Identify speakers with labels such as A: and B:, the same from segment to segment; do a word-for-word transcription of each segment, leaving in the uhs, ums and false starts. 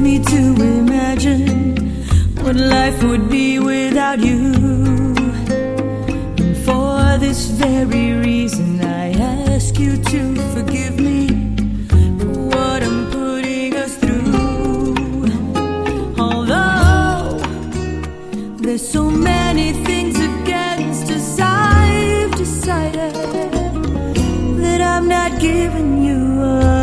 A: me to imagine what life would be without you. And for this very reason I ask you to forgive me for what I'm putting us through. Although there's so many things against us, I've decided that I'm not giving you up.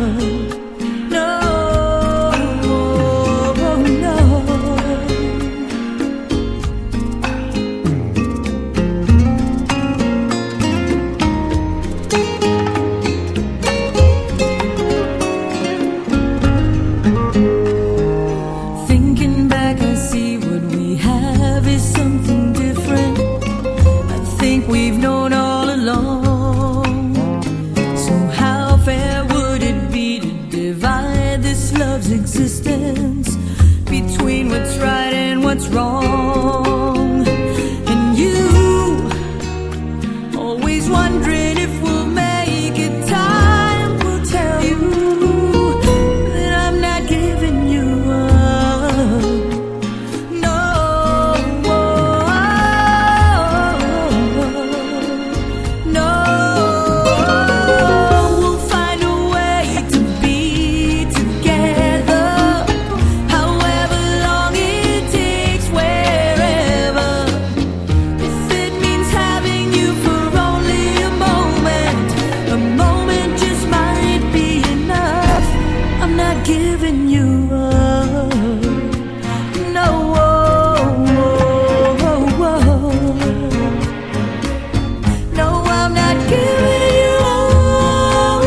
A: We've known all along. So how fair would it be to divide this love's existence between what's right and what's wrong? And you, always wondering if we'll make it. Time will tell you that I'm not giving you up. Giving you up. No, no, I'm not giving you up.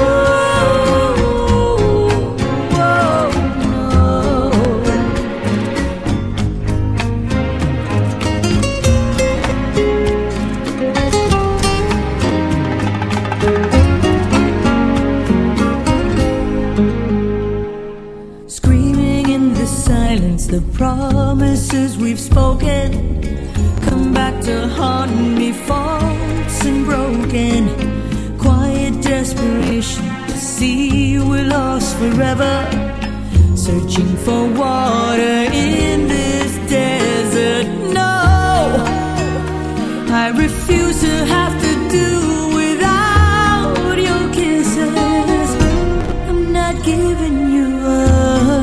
A: Silence, the promises we've spoken come back to haunt me, false and broken. Quiet desperation to see we're lost forever, searching for water in this desert. No, I refuse to have to do without your kisses. I'm not giving you up.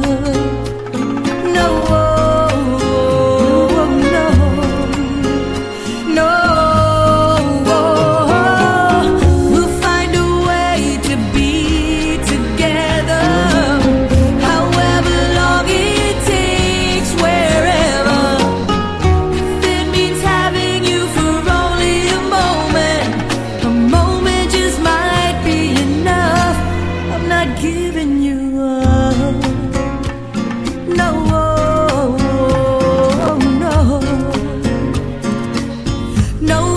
A: Giving you up. No, no, no.